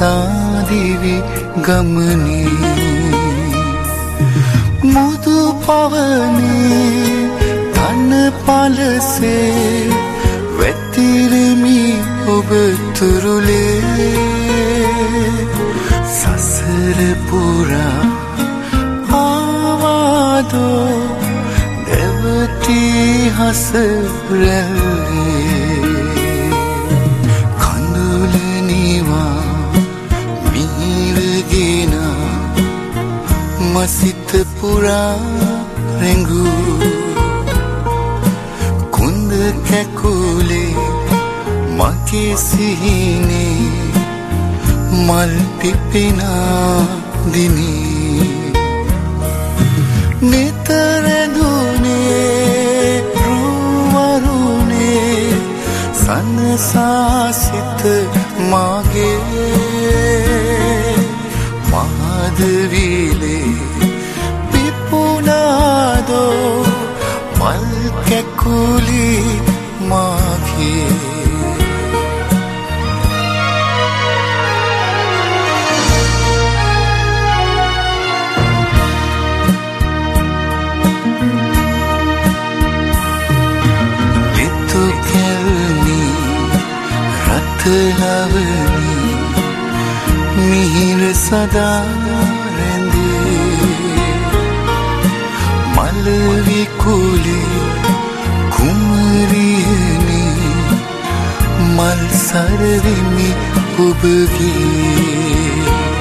උසාදිවි ගමනේ මුදු පවනේ තන පලසේ වැතිරෙමි ඔබ තුරුලේ සසර පුරා ආවාදෝ දෙවටි හස රැල්ලේ කඳුල නිවා මිහිරගෙන මසිත පුරා රැඟු කුඳ කැකුලේ මගේ සිහිනේ මල් පිපෙනා දිනේ නිතර දුනේ රුවරුනේ සනසා සිත මාගේ මහදවිලේ පිපුණාදෝ මල් කැකුලි මාගේ ලවනි මිහිර සදා රැඳේ මල් විකුලේ කුමරියනේ මල් සරවිමි ඔබගේ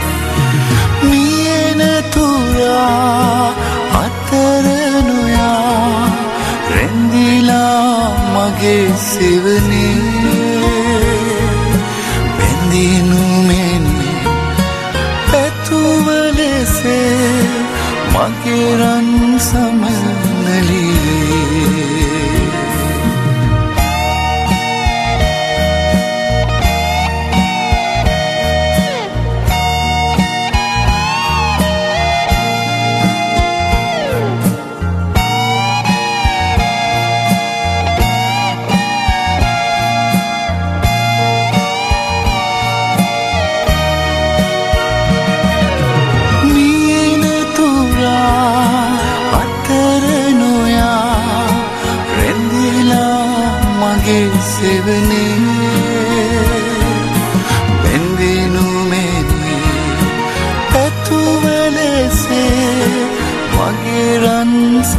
මියන තුරා අතර නොයා රැඳිලා මගේ සෙවනේ මගේ රන් සමනලියේ සෙවනේ බැඳෙනු මෙන්නේ පැතුවලසේ මගේ රන්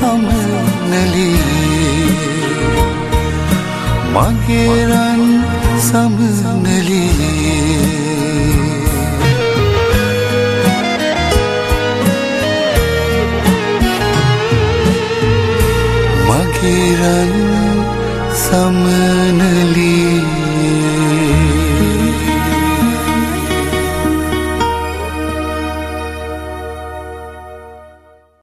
සමනලියේ මගේ රන් සමනලියේ මගේ රන් සමනලියේ